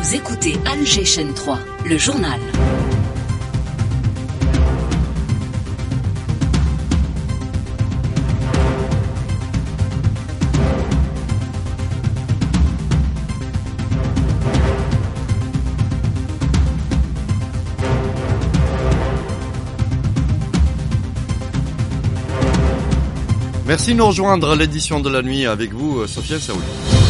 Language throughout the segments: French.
Vous écoutez Alger Chaîne 3, le journal. Merci de nous rejoindre à l'édition de la nuit avec vous, Sofiane Saouli.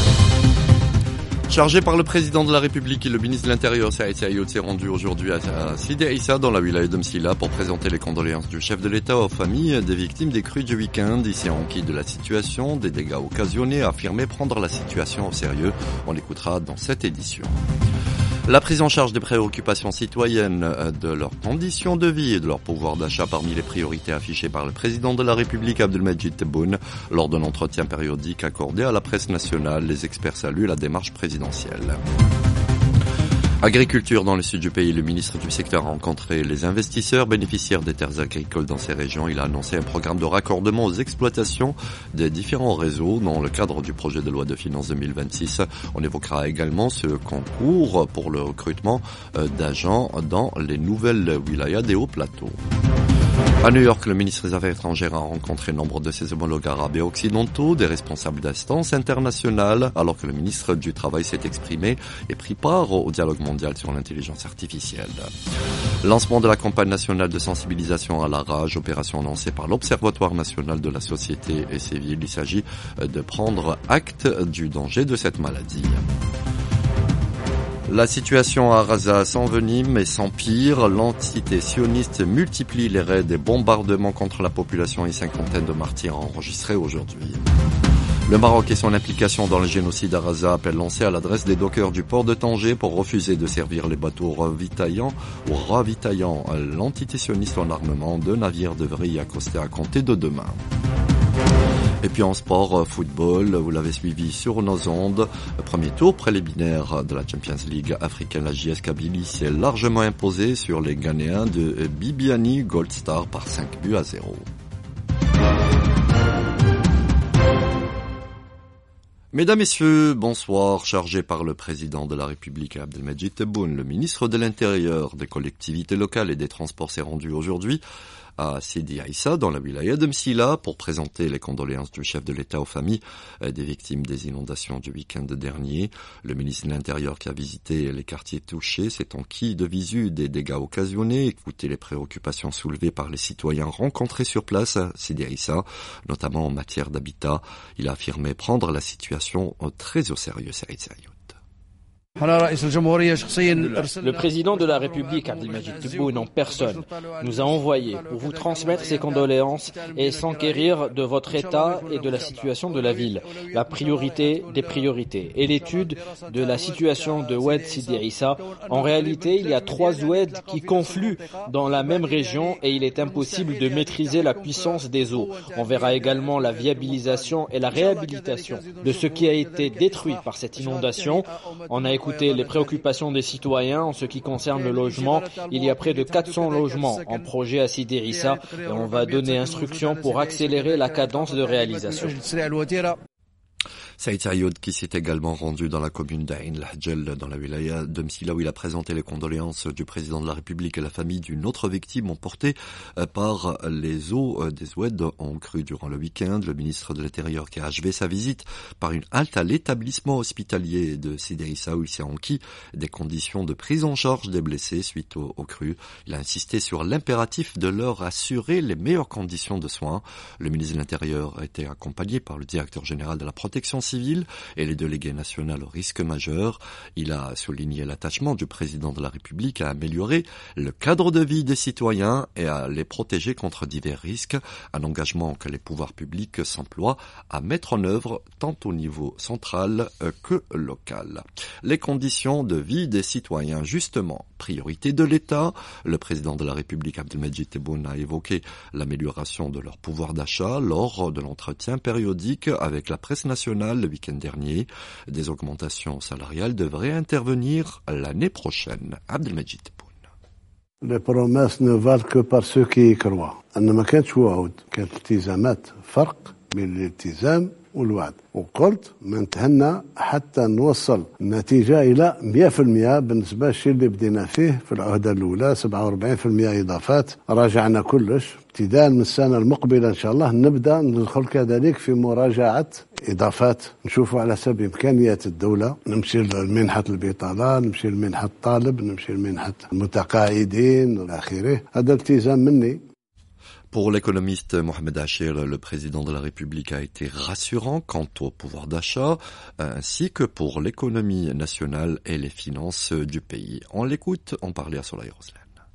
Chargé par le président de la République et le ministre de l'Intérieur, Saïd Saïd, s'est rendu aujourd'hui à Sidi Aïssa, dans la wilaya de Msila, pour présenter les condoléances du chef de l'État aux familles des victimes des crues du week-end. Il s'est enquis de la situation, des dégâts occasionnés, a affirmé prendre la situation au sérieux. On l'écoutera dans cette édition. La prise en charge des préoccupations citoyennes, de leurs conditions de vie et de leur pouvoir d'achat parmi les priorités affichées par le président de la République Abdelmajid Tebboune lors d'un entretien périodique accordé à la presse nationale. Les experts saluent la démarche présidentielle. Agriculture dans le sud du pays, le ministre du secteur a rencontré les investisseurs bénéficiaires des terres agricoles dans ces régions. Il a annoncé un programme de raccordement aux exploitations des différents réseaux dans le cadre du projet de loi de finances 2026. On évoquera également ce concours pour le recrutement d'agents dans les nouvelles wilayas des hauts plateaux. À New York, le ministre des Affaires étrangères a rencontré nombre de ses homologues arabes et occidentaux, des responsables d'instances internationales, alors que le ministre du Travail s'est exprimé et pris part au dialogue mondial sur l'intelligence artificielle. Lancement de la campagne nationale de sensibilisation à la rage, opération lancée par l'Observatoire national de la société civile. Il s'agit de prendre acte du danger de cette maladie. La situation à Gaza s'envenime et s'empire. L'entité sioniste multiplie les raids et bombardements contre la population et cinquantaine de martyrs enregistrés aujourd'hui. Le Maroc et son implication dans le génocide à Gaza appellent lancé à l'adresse des dockers du port de Tanger pour refuser de servir les bateaux ravitaillant l'entité sioniste en armement. 2 navires devraient y accoster à compter de demain. Et puis en sport, football, vous l'avez suivi sur nos ondes. Premier tour préliminaire de la Champions League africaine, la JS Kabylie s'est largement imposée sur les Ghanéens de Bibiani Gold Star par 5-0. Mesdames, Messieurs, bonsoir. Chargé par le président de la République Abdelmajid Tebboune, le ministre de l'Intérieur, des collectivités locales et des transports s'est rendu aujourd'hui à Sidi Aïssa, dans la wilaya de Msila, pour présenter les condoléances du chef de l'État aux familles des victimes des inondations du week-end dernier. Le ministre de l'Intérieur, qui a visité les quartiers touchés, s'est enquis de visu des dégâts occasionnés, écouté les préoccupations soulevées par les citoyens rencontrés sur place à Sidi Aïssa, notamment en matière d'habitat. Il a affirmé prendre la situation très au sérieux. Saïd Saïd. Le président de la République, Abdelmajid Tebboune, en personne, nous a envoyé pour vous transmettre ses condoléances et s'enquérir de votre état et de la situation de la ville, la priorité des priorités et l'étude de la situation de Oued Sidi Aïssa. En réalité, il y a 3 oueds qui confluent dans la même région et il est impossible de maîtriser la puissance des eaux. On verra également la viabilisation et la réhabilitation de ce qui a été détruit par cette inondation. On a écouter les préoccupations des citoyens en ce qui concerne le logement. Il y a près de 400 logements en projet à Sidi Aïssa et on va donner instruction pour accélérer la cadence de réalisation. Saïd Saïd, qui s'est également rendu dans la commune d'Ain Lahjel, dans la wilaya de Msila, où il a présenté les condoléances du président de la République et la famille d'une autre victime emportée par les eaux des Oued en crue durant le week-end. Le ministre de l'Intérieur qui a achevé sa visite par une halte à l'établissement hospitalier de Sidi Aïssa, où il s'est enquis des conditions de prise en charge des blessés suite aux crues. Il a insisté sur l'impératif de leur assurer les meilleures conditions de soins. Le ministre de l'Intérieur a été accompagné par le directeur général de la protection civile et les délégués nationaux au risque majeur. Il a souligné l'attachement du président de la République à améliorer le cadre de vie des citoyens et à les protéger contre divers risques, un engagement que les pouvoirs publics s'emploient à mettre en œuvre tant au niveau central que local. Les conditions de vie des citoyens, justement, priorité de l'État. Le président de la République Abdelmajid Tebboune a évoqué l'amélioration de leur pouvoir d'achat lors de l'entretien périodique avec la presse nationale le week-end dernier. Des augmentations salariales devraient intervenir l'année prochaine. Abdelmajid Tebboune. Les promesses ne valent que par ceux qui y croient. أن ما كانتش وعود كانت التزامات فرق بين الالتزام والوعد، وقلت نتهنى حتى نوصل النتيجة إلى 100% بالنسبة للشيء اللي بدينا فيه في العهدة الأولى 47% إضافات. راجعنا كلش ابتداء من السنة المقبلة إن شاء الله نبدأ ندخل كذلك في مراجعة إضافات، نشوفوا على حسب إمكانيات الدولة، نمشي لمنحة البطالة، نمشي لمنحة الطالب، نمشي لمنحة المتقاعدين إلى آخره. هذا التزام مني. Pour l'économiste Mohamed Achir, le président de la République a été rassurant quant au pouvoir d'achat, ainsi que pour l'économie nationale et les finances du pays. On l'écoute, on parlait à Soleil Roslan.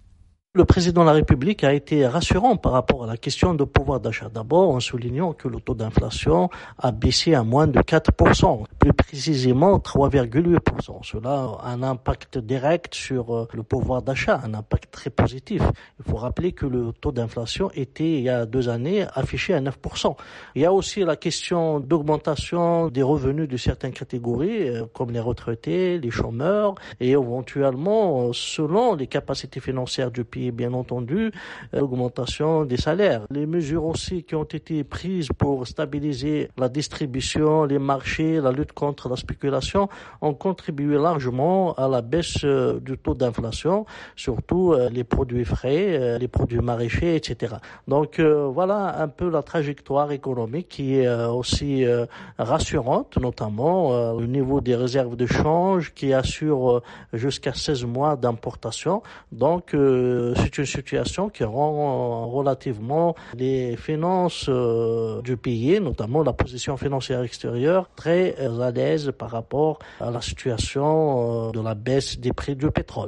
Le président de la République a été rassurant par rapport à la question de pouvoir d'achat. D'abord, en soulignant que le taux d'inflation a baissé à moins de 4%, plus précisément 3,8%. Cela a un impact direct sur le pouvoir d'achat, un impact très positif. Il faut rappeler que le taux d'inflation était, il y a 2 années, affiché à 9%. Il y a aussi la question d'augmentation des revenus de certaines catégories, comme les retraités, les chômeurs, et éventuellement, selon les capacités financières du pays, bien entendu, l'augmentation des salaires. Les mesures aussi qui ont été prises pour stabiliser la distribution, les marchés, la lutte contre la spéculation ont contribué largement à la baisse du taux d'inflation, surtout les produits frais, les produits maraîchers, etc. Donc voilà un peu la trajectoire économique qui est aussi rassurante, notamment au niveau des réserves de change qui assurent jusqu'à 16 mois d'importation. Donc c'est une situation qui rend relativement les finances du pays, notamment la position financière extérieure, très à l'aise par rapport à la situation de la baisse des prix du pétrole.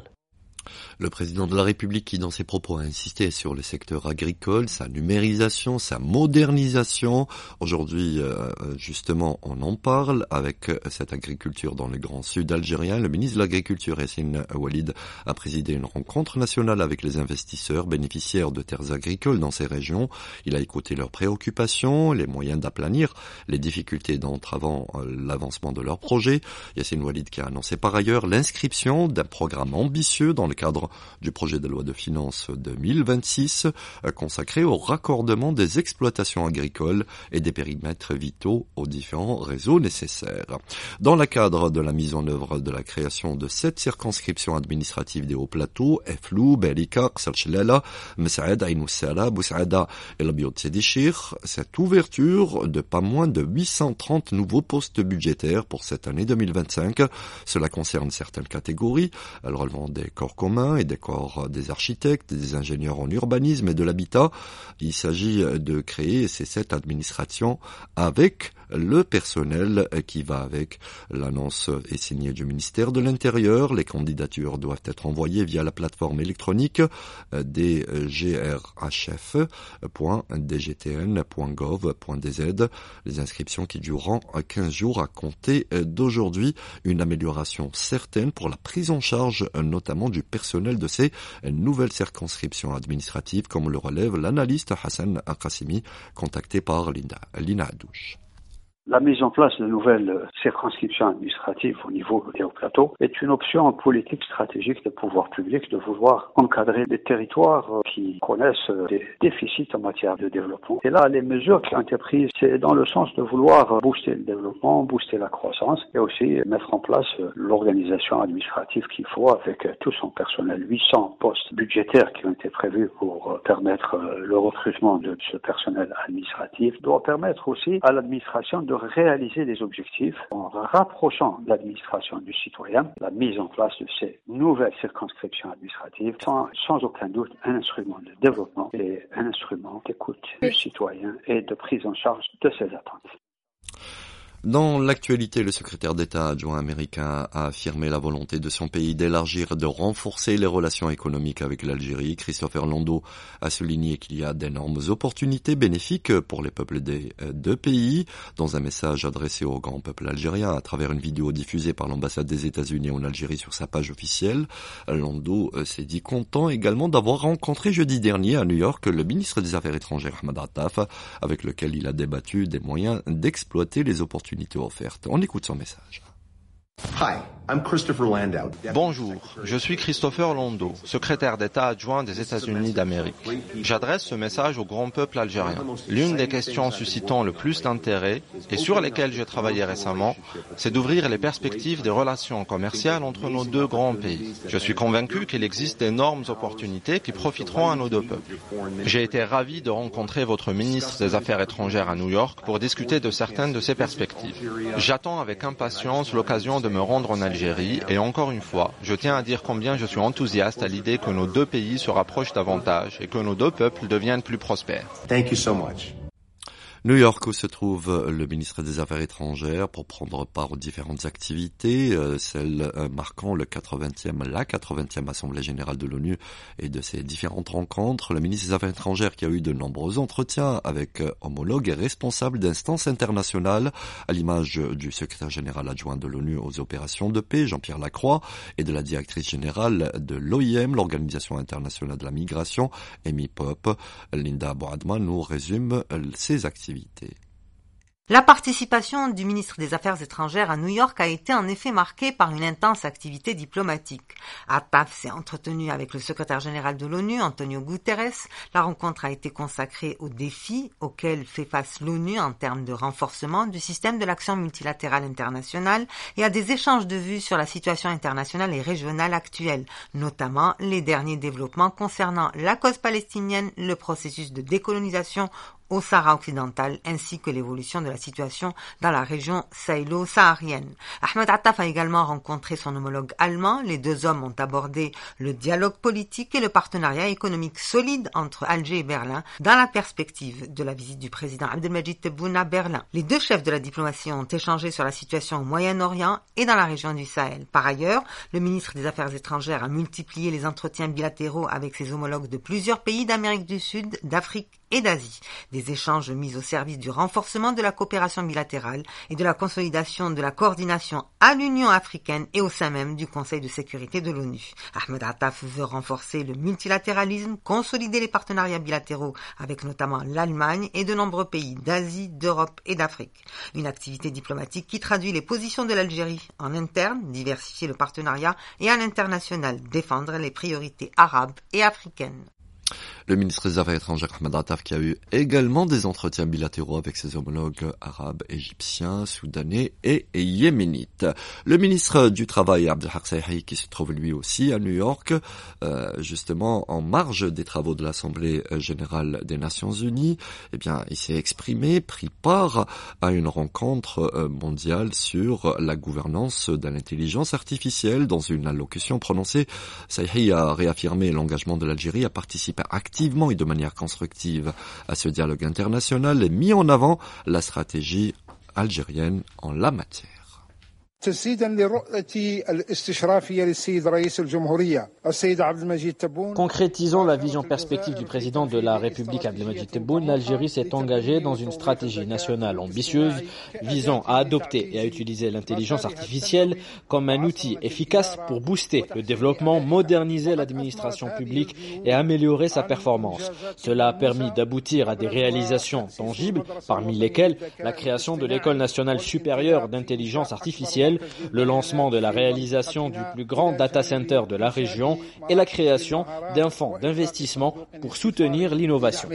Le président de la République qui, dans ses propos, a insisté sur le secteur agricole, sa numérisation, sa modernisation. Aujourd'hui, justement, on en parle avec cette agriculture dans le Grand Sud algérien. Le ministre de l'Agriculture, Yassine Oualid, a présidé une rencontre nationale avec les investisseurs bénéficiaires de terres agricoles dans ces régions. Il a écouté leurs préoccupations, les moyens d'aplanir les difficultés d'entravant l'avancement de leurs projets. Yassine Oualid qui a annoncé par ailleurs l'inscription d'un programme ambitieux dans le cadre du projet de loi de finances 2026 consacré au raccordement des exploitations agricoles et des périmètres vitaux aux différents réseaux nécessaires. Dans le cadre de la mise en œuvre de la création de 7 circonscriptions administratives des Hauts-Plateaux, Eflou, Belika, Qsal Messaad, Ain Oussala, Boussaada et la Biot Sédichir, cette ouverture de pas moins de 830 nouveaux postes budgétaires pour cette année 2025. Cela concerne certaines catégories, elles relevant des corps communs et des corps des architectes, des ingénieurs en urbanisme et de l'habitat. Il s'agit de créer ces 7 administrations avec le personnel qui va avec. L'annonce est signée du ministère de l'Intérieur. Les candidatures doivent être envoyées via la plateforme électronique des grhf.dgtn.gov.dz. Les inscriptions qui dureront 15 jours à compter d'aujourd'hui. Une amélioration certaine pour la prise en charge notamment du personnel de ces nouvelles circonscriptions administratives, comme le relève l'analyste Hassan Qassimi, contacté par Lina Adouche. La mise en place de nouvelles circonscriptions administratives au niveau des Hauts-Plateaux est une option politique stratégique des pouvoirs publics de vouloir encadrer des territoires qui connaissent des déficits en matière de développement. Et là, les mesures qui ont été prises, c'est dans le sens de vouloir booster le développement, booster la croissance et aussi mettre en place l'organisation administrative qu'il faut avec tout son personnel. 800 postes budgétaires qui ont été prévus pour permettre le recrutement de ce personnel administratif doit permettre aussi à l'administration de réaliser des objectifs en rapprochant l'administration du citoyen. La mise en place de ces nouvelles circonscriptions administratives sont sans aucun doute un instrument de développement et un instrument d'écoute du citoyen et de prise en charge de ses attentes. Dans l'actualité, le secrétaire d'État adjoint américain a affirmé la volonté de son pays d'élargir et de renforcer les relations économiques avec l'Algérie. Christopher Landau a souligné qu'il y a d'énormes opportunités bénéfiques pour les peuples des 2 pays. Dans un message adressé au grand peuple algérien à travers une vidéo diffusée par l'ambassade des États-Unis en Algérie sur sa page officielle, Landau s'est dit content également d'avoir rencontré jeudi dernier à New York le ministre des Affaires étrangères Ahmed Attaf, avec lequel il a débattu des moyens d'exploiter les opportunités offertes. On écoute son message. Bonjour, je suis Christopher Landau, secrétaire d'État adjoint des États-Unis d'Amérique. J'adresse ce message au grand peuple algérien. L'une des questions suscitant le plus d'intérêt et sur lesquelles j'ai travaillé récemment, c'est d'ouvrir les perspectives des relations commerciales entre nos deux grands pays. Je suis convaincu qu'il existe d'énormes opportunités qui profiteront à nos deux peuples. J'ai été ravi de rencontrer votre ministre des Affaires étrangères à New York pour discuter de certaines de ces perspectives. J'attends avec impatience l'occasion de me rendre en Algérie et encore une fois, je tiens à dire combien je suis enthousiaste à l'idée que nos deux pays se rapprochent davantage et que nos deux peuples deviennent plus prospères. Thank you so much. New York, où se trouve le ministre des Affaires étrangères pour prendre part aux différentes activités, celles marquant la 80e Assemblée générale de l'ONU et de ses différentes rencontres. Le ministre des Affaires étrangères qui a eu de nombreux entretiens avec homologues et responsables d'instances internationales, à l'image du secrétaire général adjoint de l'ONU aux opérations de paix, Jean-Pierre Lacroix, et de la directrice générale de l'OIM, l'Organisation internationale de la migration, Amy Pope. Linda Boadma nous résume ses activités. La participation du ministre des Affaires étrangères à New York a été en effet marquée par une intense activité diplomatique. Attaf s'est entretenu avec le secrétaire général de l'ONU, Antonio Guterres. La rencontre a été consacrée aux défis auxquels fait face l'ONU en termes de renforcement du système de l'action multilatérale internationale et à des échanges de vues sur la situation internationale et régionale actuelle, notamment les derniers développements concernant la cause palestinienne, le processus de décolonisation au Sahara occidental, ainsi que l'évolution de la situation dans la région sahélo-saharienne. Ahmed Attaf a également rencontré son homologue allemand. Les deux hommes ont abordé le dialogue politique et le partenariat économique solide entre Alger et Berlin dans la perspective de la visite du président Abdelmajid Tebboune à Berlin. Les deux chefs de la diplomatie ont échangé sur la situation au Moyen-Orient et dans la région du Sahel. Par ailleurs, le ministre des Affaires étrangères a multiplié les entretiens bilatéraux avec ses homologues de plusieurs pays d'Amérique du Sud, d'Afrique et d'Asie. Des échanges mis au service du renforcement de la coopération bilatérale et de la consolidation de la coordination à l'Union africaine et au sein même du Conseil de sécurité de l'ONU. Ahmed Attaf veut renforcer le multilatéralisme, consolider les partenariats bilatéraux avec notamment l'Allemagne et de nombreux pays d'Asie, d'Europe et d'Afrique. Une activité diplomatique qui traduit les positions de l'Algérie en interne, diversifier le partenariat, et à l'international, défendre les priorités arabes et africaines. Le ministre des Affaires étrangères Ahmed Attaf qui a eu également des entretiens bilatéraux avec ses homologues arabes, égyptiens, soudanais et yéménites. Le ministre du Travail Abdelhak Saihi qui se trouve lui aussi à New York, justement en marge des travaux de l'Assemblée générale des Nations Unies, eh bien, il s'est exprimé, pris part à une rencontre mondiale sur la gouvernance de l'intelligence artificielle. Dans une allocution prononcée, Saihi a réaffirmé l'engagement de l'Algérie à participer activement et de manière constructive à ce dialogue international et mis en avant la stratégie algérienne en la matière. Concrétisant la vision perspective du président de la République Abdelmajid Tebboune, l'Algérie s'est engagée dans une stratégie nationale ambitieuse visant à adopter et à utiliser l'intelligence artificielle comme un outil efficace pour booster le développement, moderniser l'administration publique et améliorer sa performance. Cela a permis d'aboutir à des réalisations tangibles, parmi lesquelles la création de l'École nationale supérieure d'intelligence artificielle, le lancement de la réalisation du plus grand data center de la région et la création d'un fonds d'investissement pour soutenir l'innovation.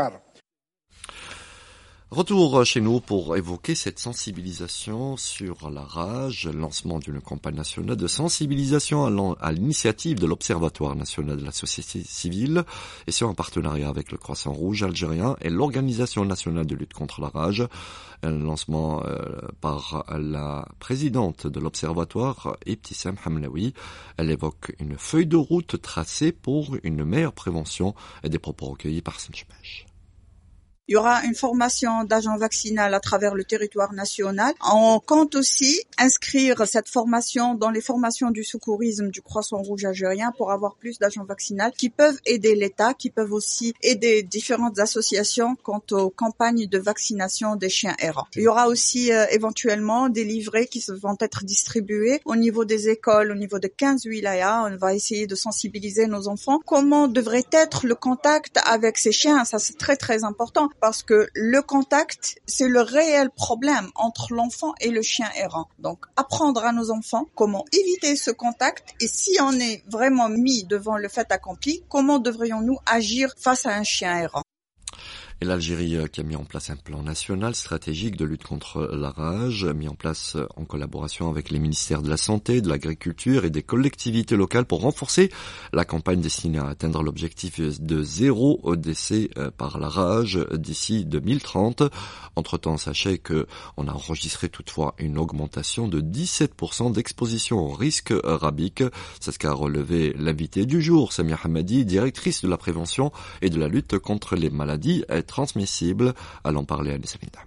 Retour chez nous pour évoquer cette sensibilisation sur la rage, le lancement d'une campagne nationale de sensibilisation à l'initiative de l'Observatoire national de la société civile, et ce en partenariat avec le Croissant Rouge algérien et l'Organisation nationale de lutte contre la rage. Un lancement par la présidente de l'Observatoire, Ibtissam Hamlaoui. Elle évoque une feuille de route tracée pour une meilleure prévention et des propos recueillis par Senchmesh. Il y aura une formation d'agents vaccinal à travers le territoire national. On compte aussi inscrire cette formation dans les formations du secourisme du Croissant Rouge algérien pour avoir plus d'agents vaccinal qui peuvent aider l'État, qui peuvent aussi aider différentes associations quant aux campagnes de vaccination des chiens errants. Il y aura aussi éventuellement des livrets qui vont être distribués au niveau des écoles, au niveau de 15 wilayas. On va essayer de sensibiliser nos enfants. Comment devrait être le contact avec ces chiens? Ça, c'est très très important. parce que le contact, c'est le réel problème entre l'enfant et le chien errant. Donc, apprendre à nos enfants comment éviter ce contact et si on est vraiment mis devant le fait accompli, comment devrions-nous agir face à un chien errant? Et l'Algérie qui a mis en place un plan national stratégique de lutte contre la rage, mis en place en collaboration avec les ministères de la Santé, de l'Agriculture et des collectivités locales pour renforcer la campagne destinée à atteindre l'objectif de 0 décès par la rage d'ici 2030. Entre-temps, sachez que on a enregistré toutefois une augmentation de 17% d'exposition au risque rabique. C'est ce qu'a relevé l'invité du jour, Samia Hamadi, directrice de la prévention et de la lutte contre les maladies transmissibles. Allons parler à Nessamine Damoun.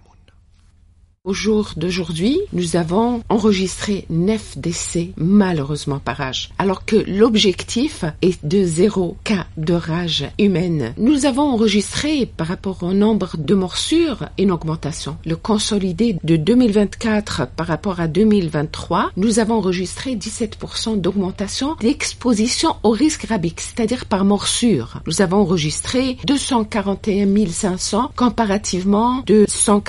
Au jour d'aujourd'hui, nous avons enregistré 9 décès malheureusement par rage, alors que l'objectif est de 0 cas de rage humaine. Nous avons enregistré par rapport au nombre de morsures une augmentation. Le consolidé de 2024 par rapport à 2023, nous avons enregistré 17% d'augmentation d'exposition au risque rabique, c'est-à-dire par morsure. Nous avons enregistré 241 500 comparativement de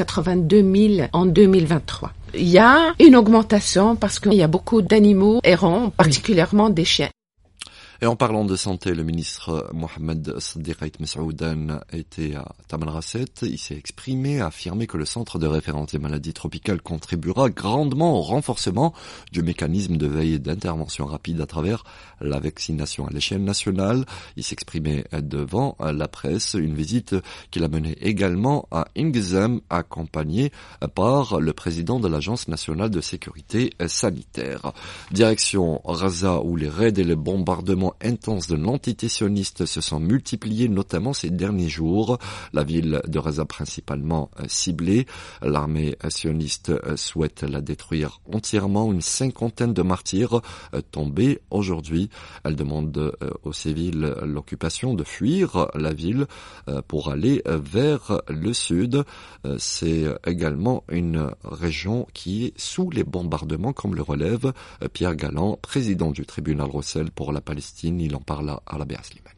182 000 en 2023. Il y a une augmentation parce qu'il y a beaucoup d'animaux errants, particulièrement des chiens. Et en parlant de santé, le ministre Mohamed Sadiq Messoudan était à Tamanrasset. Il s'est exprimé, a affirmé que le centre de référence des maladies tropicales contribuera grandement au renforcement du mécanisme de veille et d'intervention rapide à travers la vaccination à l'échelle nationale. Il s'exprimait devant la presse, une visite qu'il a menée également à Ingzam, accompagné par le président de l'Agence nationale de sécurité sanitaire. Direction Raza, où les raids et les bombardements intenses de l'entité sioniste se sont multipliés, notamment ces derniers jours. La ville de Raza principalement ciblée. L'armée sioniste souhaite la détruire entièrement. Une cinquantaine de martyrs tombés aujourd'hui. Elle demande aux civils l'occupation de fuir la ville pour aller vers le sud. C'est également une région qui est sous les bombardements, comme le relève Pierre Galland, président du tribunal Rossel pour la Palestine. Il en parle à la Béaslimani.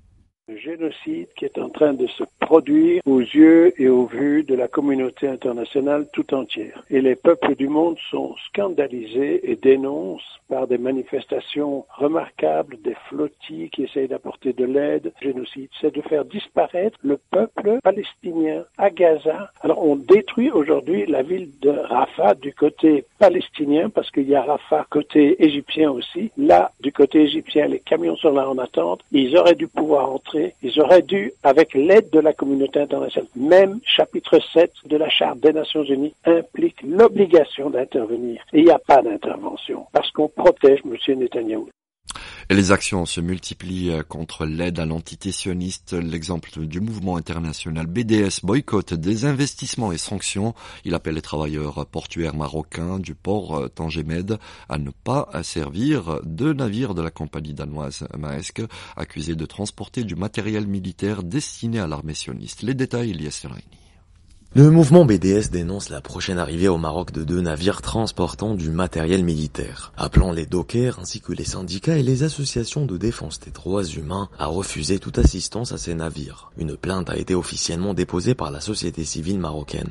Le génocide qui est en train de se produire aux yeux et au vu de la communauté internationale tout entière. Et les peuples du monde sont scandalisés et dénoncent par des manifestations remarquables, des flottilles qui essayent d'apporter de l'aide. Le génocide, c'est de faire disparaître le peuple palestinien à Gaza. Alors on détruit aujourd'hui la ville de Rafah du côté palestinien parce qu'il y a Rafah côté égyptien aussi. Là, du côté égyptien, les camions sont là en attente. Ils auraient dû pouvoir entrer. Ils auraient dû, avec l'aide de la communauté internationale, même chapitre 7 de la Charte des Nations Unies implique l'obligation d'intervenir. Et il n'y a pas d'intervention parce qu'on protège M. Netanyahou. Et les actions se multiplient contre l'aide à l'entité sioniste. L'exemple du mouvement international BDS boycotte des investissements et sanctions. Il appelle les travailleurs portuaires marocains du port Tangemed à ne pas servir de navires de la compagnie danoise Maersk, accusés de transporter du matériel militaire destiné à l'armée sioniste. Les détails, Elias Ferraini. Le mouvement BDS dénonce la prochaine arrivée au Maroc de 2 navires transportant du matériel militaire, appelant les dockers ainsi que les syndicats et les associations de défense des droits humains à refuser toute assistance à ces navires. Une plainte a été officiellement déposée par la société civile marocaine.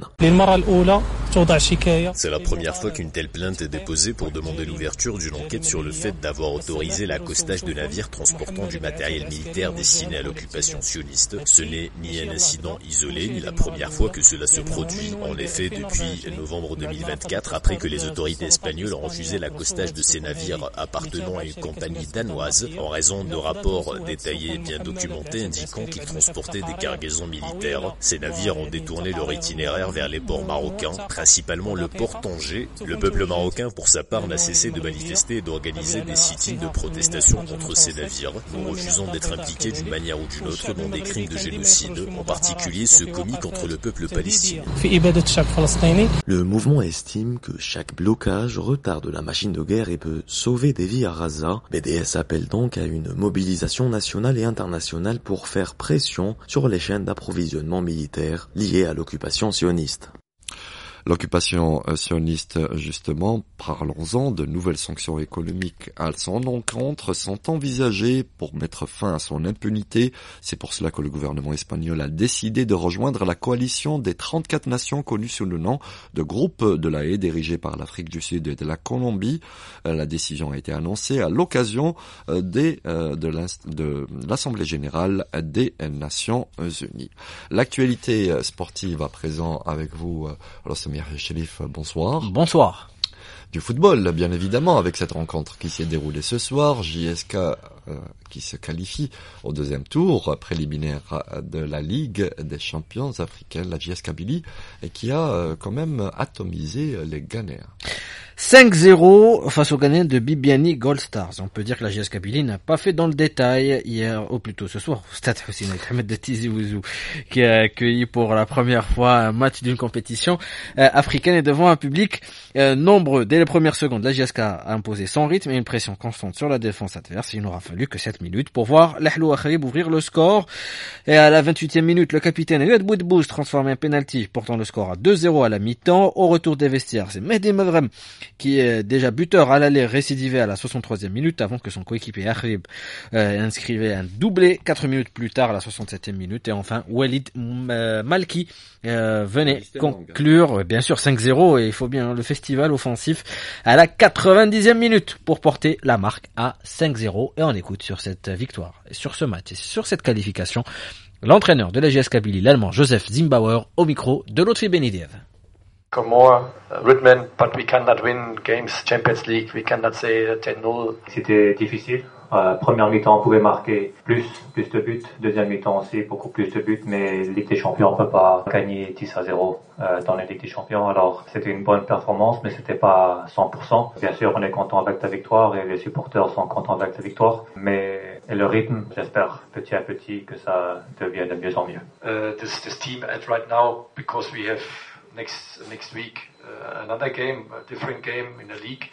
C'est la première fois qu'une telle plainte est déposée pour demander l'ouverture d'une enquête sur le fait d'avoir autorisé l'accostage de navires transportant du matériel militaire destiné à l'occupation sioniste. Ce n'est ni un incident isolé, ni la première fois que cela se produit. En effet, depuis novembre 2024, après que les autorités espagnoles ont refusé l'accostage de ces navires appartenant à une compagnie danoise, en raison de rapports détaillés et bien documentés indiquant qu'ils transportaient des cargaisons militaires, ces navires ont détourné leur itinéraire vers les ports marocains, principalement le port Tanger. Le peuple marocain, pour sa part, n'a cessé de manifester et d'organiser des sit-ins de protestation contre ces navires. Nous refusons d'être impliqués d'une manière ou d'une autre dans des crimes de génocide, en particulier ceux commis contre le peuple palestinien. Le mouvement estime que chaque blocage retarde la machine de guerre et peut sauver des vies à Raza. BDS appelle donc à une mobilisation nationale et internationale pour faire pression sur les chaînes d'approvisionnement militaire liées à l'occupation sioniste. L'occupation sioniste, justement, parlons-en, de nouvelles sanctions économiques à son encontre sont envisagées pour mettre fin à son impunité. C'est pour cela que le gouvernement espagnol a décidé de rejoindre la coalition des 34 nations connues sous le nom de Groupe de la Haye, dirigé par l'Afrique du Sud et de la Colombie. La décision a été annoncée à l'occasion de l'Assemblée générale des Nations Unies. L'actualité sportive à présent avec vous, Samir Chelif, bonsoir. Bonsoir. Du football, bien évidemment, avec cette rencontre qui s'est déroulée ce soir, JSK qui se qualifie au deuxième tour préliminaire de la Ligue des champions africains, la JS Kabylie, et qui a quand même atomisé les Ghanéens. 5-0 face aux Ghanéens de Bibiani Gold Stars. On peut dire que la JS Kabylie n'a pas fait dans le détail hier, ou plutôt ce soir, au stade Hussein Ahmed de Tizi Ouzou, qui a accueilli pour la première fois un match d'une compétition africaine et devant un public nombreux. Dès les premières secondes, la JSK a imposé son rythme et une pression constante sur la défense adverse. Il n'aura fallu que 7 minutes pour voir l'Ahlou Akharib ouvrir le score. Et à la 28e minute, le capitaine Riyad Boudbouz transforme un penalty, portant le score à 2-0 à la mi-temps. Au retour des vestiaires, c'est Mehdi Mavrem qui est déjà buteur à l'aller, récidivé à la 63e minute avant que son coéquipier Akharib inscrivait un doublé 4 minutes plus tard à la 67e minute. Et enfin, Walid Malki venait conclure, bien sûr 5-0, et il faut bien le festival offensif à la 90e minute pour porter la marque à 5-0. Et on écoute sur cette victoire, sur ce match et sur cette qualification l'entraîneur de la JS Kabylie, l'Allemand Joseph Zimbauer, au micro de Lotfi Benidiev. More rhythm, but we cannot win games, Champions League, we cannot say 10-0. C'était difficile. Première mi-temps, on pouvait marquer plus de buts. Deuxième mi-temps aussi, beaucoup plus de buts. Mais Ligue des Champions, on peut pas gagner 10-0 dans la Ligue des Champions. Alors, c'était une bonne performance, mais c'était pas 100%. Bien sûr, on est content avec la victoire et les supporters sont contents avec la victoire. Mais le rythme, j'espère petit à petit que ça devient de mieux en mieux. This team at right now, because we have next week another game, a different game in the league.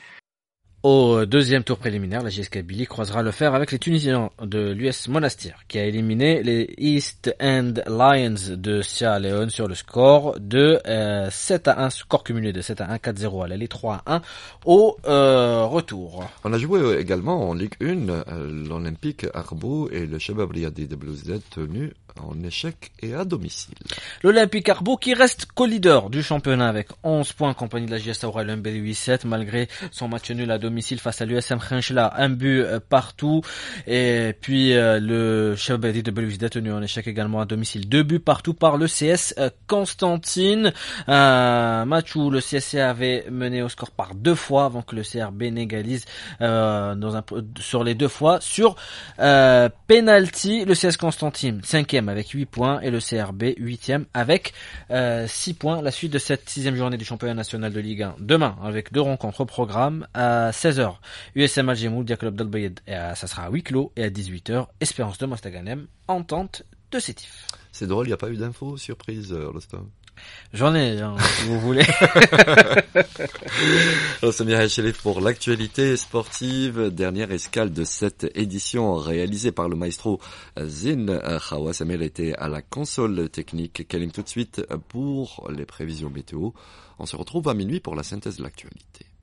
Au deuxième tour préliminaire, la JS Kabylie croisera le fer avec les Tunisiens de l'US Monastir, qui a éliminé les East End Lions de Sierra Leone sur le score de 7-1, score cumulé de 7-1, 4-0 à l'aller, 3-1 au retour. On a joué également en Ligue 1 l'Olympique Arbo et le Shabab Riyadi de Blue Z tenus en échec et à domicile. L'Olympique Arbo qui reste co-leader du championnat avec 11 points en compagnie de la JS Aoura Lumberi 8-7 malgré son match nul à domicile face à l'USM Khenchela, un but partout. Et puis le Shabab de Blue Z tenu en échec également à domicile, 2 buts partout par le CS Constantine. Un match où le CSC avait mené au score par 2 fois avant que le CRB n'égalise sur les 2 fois. Sur penalty, le CS Constantine 5e avec 8 points et le CRB 8e avec 6 points. La suite de cette 6e journée du championnat national de Ligue 1 demain avec 2 rencontres au programme. À 16h, USM Al-Jemoul, Diaklob d'Al-Bayed, ça sera à huis clos, et à 18h, Espérance de Mostaganem, Entente de Sétif. C'est drôle, il n'y a pas eu d'infos surprise, Rostam. J'en ai, si vous voulez. Samir Chelif pour l'actualité sportive. Dernière escale de cette édition réalisée par le maestro Zin Khawas. Elle était à la console technique. Kelling tout de suite pour les prévisions météo. On se retrouve à minuit pour la synthèse de l'actualité.